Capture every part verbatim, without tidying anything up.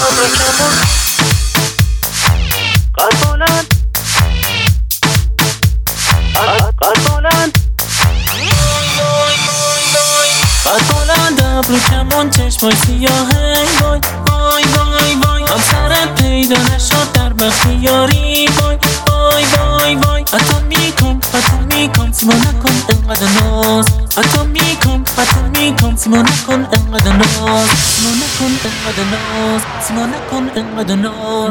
ابروکمون قد بلند قد بلند قد بلند ابروکمون چشمای سیاهه وای وای وای وای هم سرت پیدا نشد در بختیاری وای وای وای وای حتی میکن حتی میکن سیما نکن انقدر ناز حتی میکن حتی میکن سیما نکن انقدر ناز سیما نکن انقدر ناز سیما نکن انقدر ناز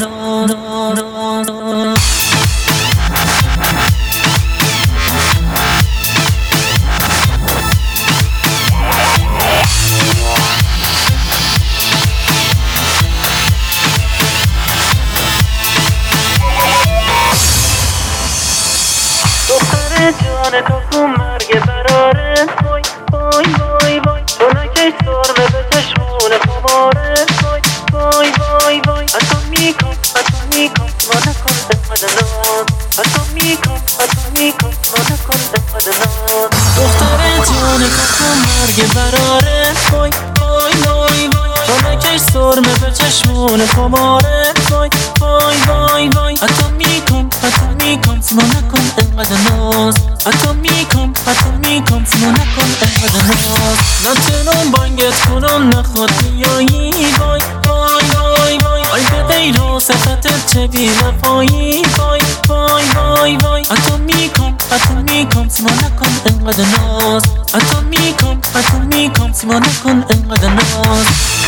دختر جان تو کو مرگ براره وای وای وای وای تو نکش سرمه به چشمون خماره وای وای وای وای حتی میکن حتی میکن سیما نکن انقدر ناز حتی میکن حتی میکن سیما نکن انقدر ناز دختر جان تو کو مرگ براره وای وای وای وای تو نکش سرمه به چشمون خماره وای وای وای وای حتی میکن حتی میکن سیما نکن انقدر ناز حتی میکن حتی میکن سیما نکن انقدر ناز نتونم بانگت کنم نخواد بیایی وای وای وای وای آی به غیر و صفتت چه بی وفایی وای وای وای وای حتی میکن حتی میکن سیما نکن انقدر ناز حتی میکن حتی میکن سیما نکن انقدر ناز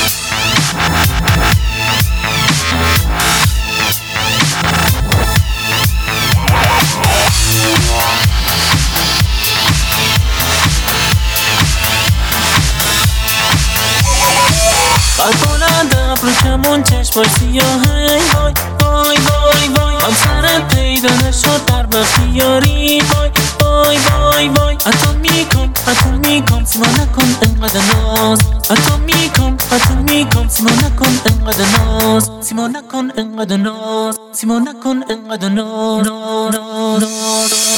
قد بلند ابروکمون چشمای سیاهه وای وای وای وای هم سرت پیدا نشد در بختیاری وای وای وای وای حتی میکن حتی میکن سیما نکن انقدر ناز حتی میکن حتی میکن سیما نکن انقدر ناز سیما نکن انقدر ناز سیما نکن انقدر ناز